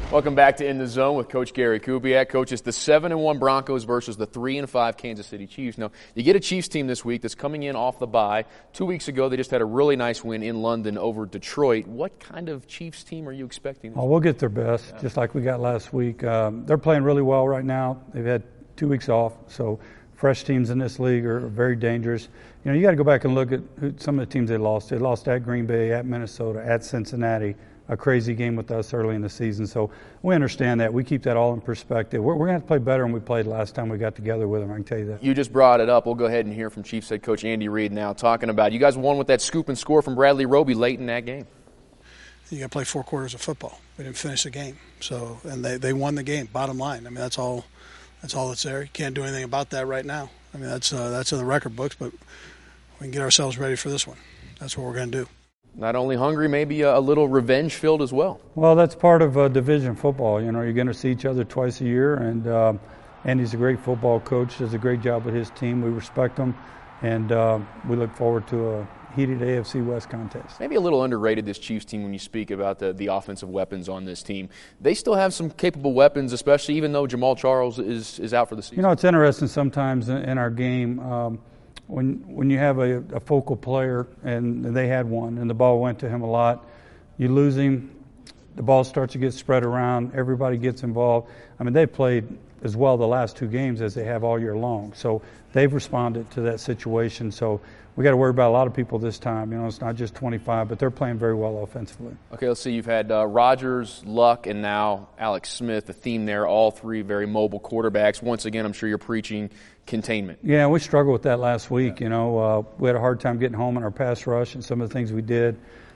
Welcome back to In the Zone with Coach Gary Kubiak. Coach, it's the 7-1 Broncos versus the 3-5 Kansas City Chiefs. Now, you get a Chiefs team this week that's coming in off the bye. 2 weeks ago, they just had a really nice win in London over Detroit. What kind of Chiefs team are you expecting? Oh, we'll get their best, just like we got last week. They're playing really well right now. They've had 2 weeks off, so fresh teams in this league are very dangerous. You know, you got to go back and look at some of the teams they lost. They lost at Green Bay, at Minnesota, at Cincinnati. A crazy game with us early in the season. So we understand that. We keep that all in perspective. We're going to have to play better than we played last time we got together with them, I can tell you that. You just brought it up. We'll go ahead and hear from Chiefs head coach Andy Reid now talking about you guys won with that scoop and score from Bradley Roby late in that game. You got to play 4 quarters of football. We didn't finish the game. So, and they won the game, bottom line. I mean, that's all that's there. You can't do anything about that right now. I mean, that's in the record books, but we can get ourselves ready for this one. That's what we're going to do. Not only hungry, maybe a little revenge-filled as well. Well, that's part of division football. You know, you're going to see each other twice a year, and Andy's a great football coach, does a great job with his team. We respect him, and we look forward to a heated AFC West contest. Maybe a little underrated, this Chiefs team, when you speak about the offensive weapons on this team. They still have some capable weapons, especially even though Jamal Charles is out for the season. You know, it's interesting sometimes in our game. When you have a focal player, and they had one, and the ball went to him a lot, you lose him, the ball starts to get spread around, everybody gets involved. I mean, they played as well the last 2 games as they have all year long. So they've responded to that situation. So we got to worry about a lot of people this time. You know, it's not just 25, but they're playing very well offensively. Okay, let's see. You've had Rodgers, Luck, and now Alex Smith, the theme there, all 3 very mobile quarterbacks. Once again, I'm sure you're preaching containment. Yeah, we struggled with that last week. You know, we had a hard time getting home in our pass rush and some of the things we did.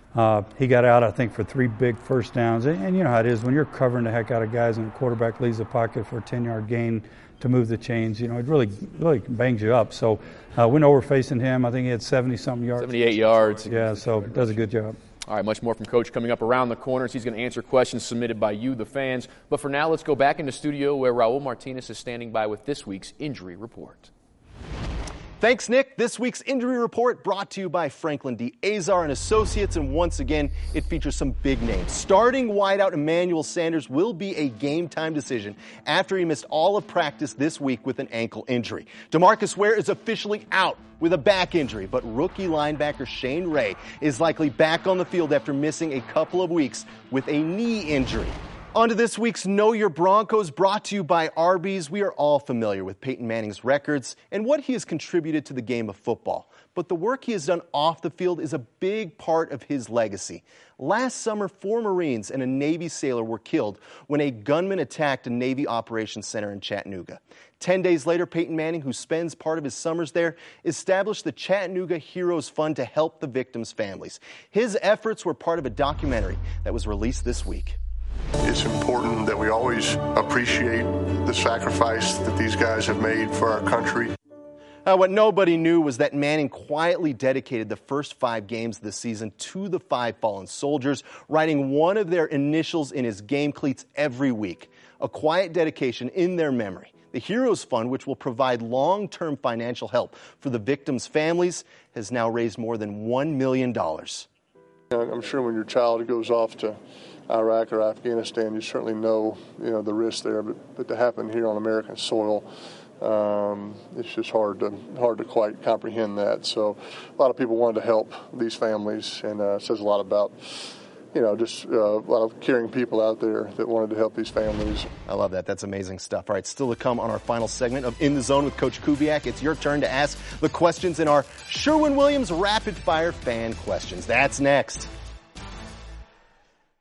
He got out, I think, for 3 big first downs. And you know how it is when you're covering the heck out of guys and the quarterback leaves the pocket for a 10-yard gain to move the chains. You know, it really bangs you up. So we know we're facing him. I think he had 70-something yards. 78 yards. Yeah, so does a good job. All right, much more from Coach coming up around the corners. He's going to answer questions submitted by you, the fans. But for now, let's go back into studio where Raul Martinez is standing by with this week's injury report. Thanks, Nick. This week's injury report brought to you by Franklin D. Azar and Associates, and once again, it features some big names. Starting wideout Emmanuel Sanders will be a game-time decision after he missed all of practice this week with an ankle injury. DeMarcus Ware is officially out with a back injury, but rookie linebacker Shane Ray is likely back on the field after missing a couple of weeks with a knee injury. On to this week's Know Your Broncos, brought to you by Arby's. We are all familiar with Peyton Manning's records and what he has contributed to the game of football. But the work he has done off the field is a big part of his legacy. Last summer, 4 Marines and a Navy sailor were killed when a gunman attacked a Navy operations center in Chattanooga. 10 days later, Peyton Manning, who spends part of his summers there, established the Chattanooga Heroes Fund to help the victims' families. His efforts were part of a documentary that was released this week. It's important that we always appreciate the sacrifice that these guys have made for our country. What nobody knew was that Manning quietly dedicated the first 5 games of the season to the 5 fallen soldiers, writing one of their initials in his game cleats every week. A quiet dedication in their memory. The Heroes Fund, which will provide long-term financial help for the victims' families, has now raised more than $1 million. I'm sure when your child goes off to Iraq or Afghanistan, you certainly know, the risk there, but to happen here on American soil, it's just hard to quite comprehend that. So a lot of people wanted to help these families, and it says a lot about, just a lot of caring people out there that wanted to help these families. I love that. That's amazing stuff. All right, still to come on our final segment of In the Zone with Coach Kubiak. It's your turn to ask the questions in our Sherwin-Williams Rapid Fire Fan Questions. That's next.